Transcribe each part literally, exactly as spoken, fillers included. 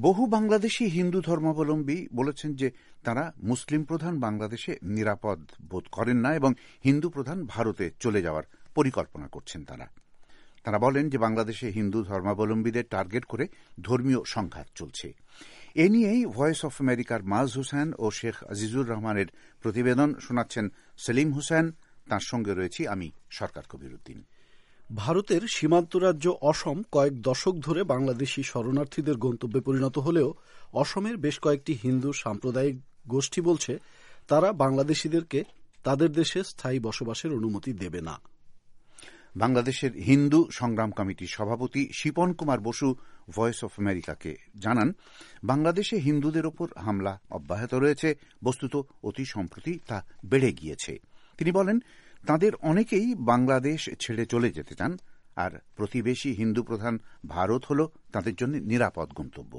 বহু বাংলাদেশি হিন্দু ধর্মাবলম্বী বলেছেন যে তারা মুসলিম প্রধান বাংলাদেশে নিরাপদ বোধ করেন না এবং হিন্দু প্রধান ভারতে চলে যাওয়ার পরিকল্পনা করছেন। তারা তারা বলেন যে বাংলাদেশে হিন্দু ধর্মাবলম্বীদের টার্গেট করে ধর্মীয় সংঘাত চলছে। এ নিয়েই ভয়েস অফ আমেরিকার মাজ হোসেন ও শেখ আজিজুর রহমানের প্রতিবেদন শোনাচ্ছেন সেলিম হোসেন। তাঁর সঙ্গে রয়েছি আমি সরকার কবির উদ্দিন। ভারতের সীমান্ত রাজ্য অসম কয়েক দশক ধরে বাংলাদেশি শরণার্থীদের গন্তব্যে পরিণত হলেও অসমের বেশ কয়েকটি হিন্দু সাম্প্রদায়িক গোষ্ঠী বলছে তারা বাংলাদেশিদেরকে তাদের দেশে স্থায়ী বসবাসের অনুমতি দেবে না। বাংলাদেশের হিন্দু সংগ্রাম কমিটির সভাপতি শিপন কুমার বসু ভয়েস অফ আমেরিকাকে জানান, বাংলাদেশে হিন্দুদের ওপর হামলা অব্যাহত রয়েছে, বস্তুত অতি সম্প্রতি তা বেড়ে গিয়েছে। তিনি বলেন, তাদের অনেকেই বাংলাদেশ ছেড়ে চলে যেতে চান, আর প্রতিবেশী হিন্দু প্রধান ভারত হল তাদের জন্য নিরাপদ গন্তব্য।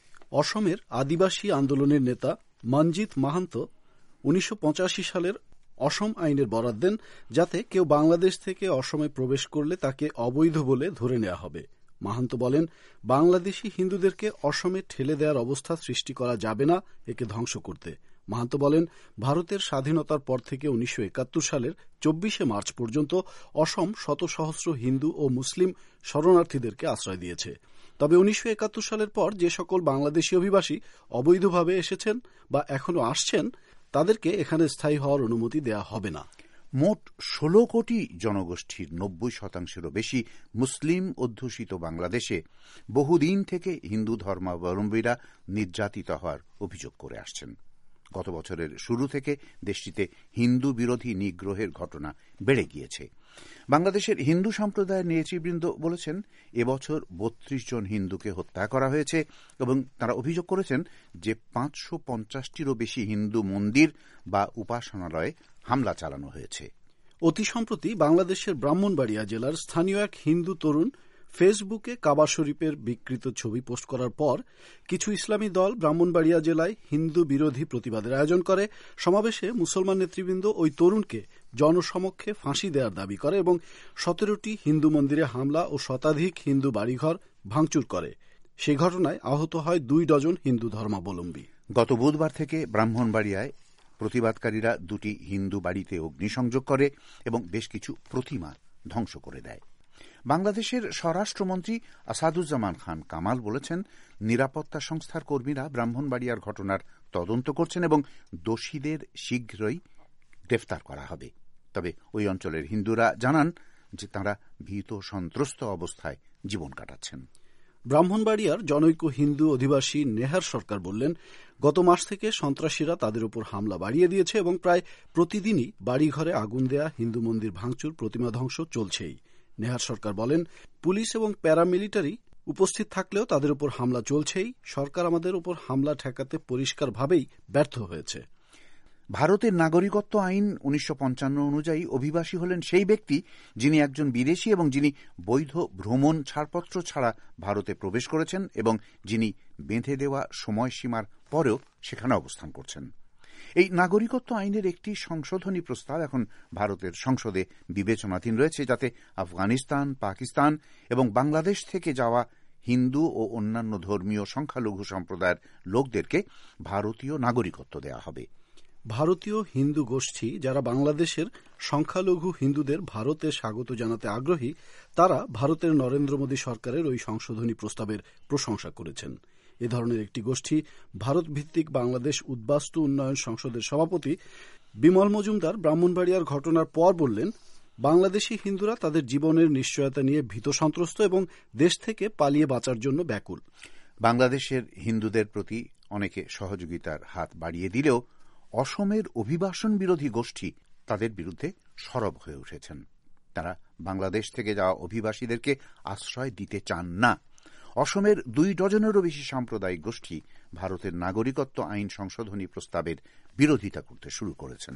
অসমের আদিবাসী আন্দোলনের নেতা মনজিৎ মাহান্ত উনিশশো পঁচাশি সালের অসম আইনের বরাত দেন, যাতে কেউ বাংলাদেশ থেকে অসমে প্রবেশ করলে তাকে অবৈধ বলে ধরে নেওয়া হবে। মাহান্ত বলেন, বাংলাদেশি হিন্দুদেরকে অসমে ঠেলে দেওয়ার অবস্থা সৃষ্টি করা যাবে না, একে ধ্বংস করতে। মাহান্ত বলেন, ভারতের স্বাধীনতার পর থেকে উনিশশো একাত্তর সালের চব্বিশে মার্চ পর্যন্ত অসম শত সহস্র হিন্দু ও মুসলিম শরণার্থীদেরকে আশ্রয় দিয়েছে। তবে উনিশশো একাত্তর সালের পর যে সকল বাংলাদেশি অভিবাসী অবৈধভাবে এসেছেন বা এখনও আসছেন, তাদেরকে এখানে স্থায়ী হওয়ার অনুমতি দেওয়া হবে না। মোট ষোলো কোটি জনগোষ্ঠীর নব্বই শতাংশেরও বেশি মুসলিম অধ্যুষিত বাংলাদেশে বহুদিন থেকে হিন্দু ধর্মাবলম্বীরা নির্যাতিত হওয়ার অভিযোগ করে আসছেন। গত বছরের শুরু থেকে দেশটিতে হিন্দু বিরোধী নিগ্রহের ঘটনা বেড়ে গিয়েছে। বাংলাদেশের হিন্দু সম্প্রদায়ের নেতৃবৃন্দ বলেছেন, এবছর বত্রিশ জন হিন্দুকে হত্যা করা হয়েছে এবং তারা অভিযোগ করেছেন যে পাঁচশো পঞ্চাশটিরও বেশি হিন্দু মন্দির বা উপাসনালয়ে হামলা চালানো হয়েছে। অতি সম্প্রতি বাংলাদেশের ব্রাহ্মণবাড়িয়া জেলার স্থানীয় এক হিন্দু তরুণ ফেসবুকে কাবা শরীফের বিকৃত ছবি পোস্ট করার পর কিছু ইসলামী দল ব্রাহ্মণবাড়িয়া জেলায় হিন্দু বিরোধী প্রতিবাদের আয়োজন করে। সমাবেশে মুসলমান নেতৃবৃন্দ ওই তরুণকে জনসমক্ষে ফাঁসি দেওয়ার দাবি করে এবং সতেরোটি হিন্দু মন্দিরে হামলা ও শতাধিক হিন্দু বাড়িঘর ভাঙচুর করে। সেই ঘটনায় আহত হয় দুই ডজন হিন্দু ধর্মাবলম্বী। গত বুধবার থেকে ব্রাহ্মণবাড়িয়ায় প্রতিবাদকারীরা দুটি হিন্দু বাড়িতে অগ্নিসংযোগ করে এবং বেশ কিছু প্রতিমা ধ্বংস করে দেয়। বাংলাদেশের স্বরাষ্ট্রমন্ত্রী আসাদুজ্জামান খান কামাল বলেছেন, নিরাপত্তা সংস্থার কর্মীরা ব্রাহ্মণবাড়িয়ার ঘটনার তদন্ত করছেন এবং দোষীদের শীঘ্রই গ্রেফতার করা হবে। তবে ওই অঞ্চলের হিন্দুরা জানান যে তাঁরা ভীত সন্ত্রস্ত অবস্থায় জীবন কাটাচ্ছেন। ব্রাহ্মণবাড়িয়ার জনৈক হিন্দু অধিবাসী নেহার সরকার বললেন, গত মাস থেকে সন্ত্রাসীরা তাদের উপর হামলা বাড়িয়ে দিয়েছে এবং প্রায় প্রতিদিনই বাড়িঘরে আগুন দেয়া, হিন্দু মন্দির ভাঙচুর, প্রতিমা ধ্বংস চলছেই। নেহার সরকার বলেন, পুলিশ এবং প্যারামিলিটারি উপস্থিত থাকলেও তাদের উপর হামলা চলছেই। সরকার আমাদের উপর হামলা ঠেকাতে পরিষ্কারভাবেই ব্যর্থ হয়েছে। ভারতের নাগরিকত্ব আইন উনিশশো পঞ্চান্ন অনুযায়ী অভিবাসী হলেন সেই ব্যক্তি যিনি একজন বিদেশী এবং যিনি বৈধ ভ্রমণ ছাড়পত্র ছাড়া ভারতে প্রবেশ করেছেন এবং যিনি বেঁধে দেওয়া সময়সীমার পরেও সেখানে অবস্থান করছেন। এই নাগরিকত্ব আইনের একটি সংশোধনী প্রস্তাব এখন ভারতের সংসদে বিবেচনাধীন রয়েছে, যাতে আফগানিস্তান, পাকিস্তান এবং বাংলাদেশ থেকে যাওয়া হিন্দু ও অন্যান্য ধর্মীয় সংখ্যালঘু সম্প্রদায়ের লোকদেরকে ভারতীয় নাগরিকত্ব দেওয়া হবে। ভারতীয় হিন্দু গোষ্ঠী যারা বাংলাদেশের সংখ্যালঘু হিন্দুদের ভারতে স্বাগত জানাতে আগ্রহী, তারা ভারতের নরেন্দ্র মোদী সরকারের ওই সংশোধনী প্রস্তাবের প্রশংসা করেছেন। এ ধরনের একটি গোষ্ঠী ভারত ভিত্তিক বাংলাদেশ উদ্বাস্তু উন্নয়ন সংসদের সভাপতি বিমল মজুমদার ব্রাহ্মণবাড়িয়ার ঘটনার পর বললেন, বাংলাদেশি হিন্দুরা তাদের জীবনের নিশ্চয়তা নিয়ে ভীত সন্ত্রস্ত এবং দেশ থেকে পালিয়ে বাঁচার জন্য ব্যাকুল। বাংলাদেশের হিন্দুদের প্রতি অনেকে সহযোগিতার হাত বাড়িয়ে দিলেও অসমের অভিবাসন বিরোধী গোষ্ঠী তাদের বিরুদ্ধে সরব হয়ে উঠেছেন। তারা বাংলাদেশ থেকে যাওয়া অভিবাসীদেরকে আশ্রয় দিতে চান না। অসমের দুই ডজনেরও বেশি সাম্প্রদায়িক গোষ্ঠী ভারতের নাগরিকত্ব আইন সংশোধনী প্রস্তাবের বিরোধিতা করতে শুরু করেছেন।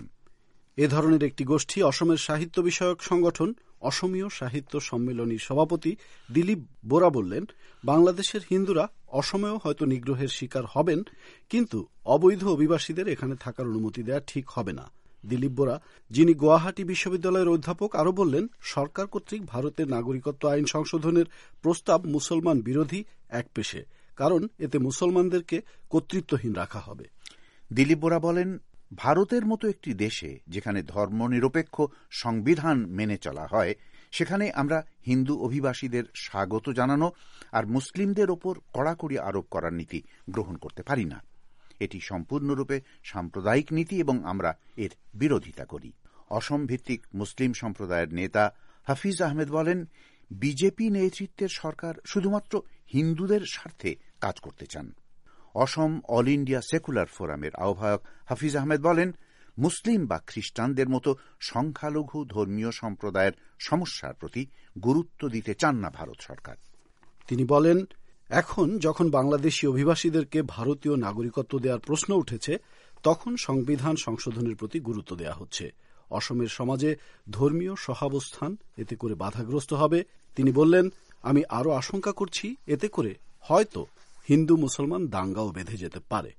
এ ধরনের একটি গোষ্ঠী অসমের সাহিত্য বিষয়ক সংগঠন অসমীয় সাহিত্য সম্মেলনীর সভাপতি দিলীপ বোরা বললেন, বাংলাদেশের হিন্দুরা অসমেও হয়তো নিগ্রহের শিকার হবেন, কিন্তু অবৈধ অভিবাসীদের এখানে থাকার অনুমতি দেওয়া ঠিক হবে না। দিলীপ বোরা, যিনি গুয়াহাটি বিশ্ববিদ্যালয়ের অধ্যাপক, আরও বললেন, সরকার কর্তৃক ভারতের নাগরিকত্ব আইন সংশোধনের প্রস্তাব মুসলমান বিরোধী একপেশে, কারণ এতে মুসলমানদেরকে কর্তৃত্বহীন রাখা হবে। দিলীপ বোরা বলেন, ভারতের মতো একটি দেশে যেখানে ধর্মনিরপেক্ষ সংবিধান মেনে চলা হয়, সেখানে আমরা হিন্দু অভিবাসীদের স্বাগত জানানো আর মুসলিমদের ওপর কড়াকড়ি আরোপ করার নীতি গ্রহণ করতে পারি না। এটি সম্পূর্ণরূপে সাম্প্রদায়িক নীতি এবং আমরা এর বিরোধিতা করি। অসম ভিত্তিক মুসলিম সম্প্রদায়ের নেতা হাফিজ আহমেদ বলেন, বিজেপি নেতৃত্বের সরকার শুধুমাত্র হিন্দুদের স্বার্থে কাজ করতে চান। অসম অল ইন্ডিয়া সেকুলার ফোরামের আহ্বায়ক হাফিজ আহমেদ বলেন, মুসলিম বা খ্রিস্টানদের মতো সংখ্যালঘু ধর্মীয় সম্প্রদায়ের সমস্যার প্রতি গুরুত্ব দিতে চান না ভারত সরকার। তিনি বলেন, এখন যখন বাংলাদেশি অভিবাসীদেরকে ভারতীয় নাগরিকত্ব দেওয়ার প্রশ্ন উঠেছে, তখন সংবিধান সংশোধনের প্রতি গুরুত্ব দেওয়া হচ্ছে। অসমের সমাজে ধর্মীয় সহাবস্থান এতে করে বাধাগ্রস্ত হবে। তিনি বললেন, আমি আরও আশঙ্কা করছি এতে করে হয়তো হিন্দু মুসলমান দাঙ্গাও বেঁধে যেতে পারে।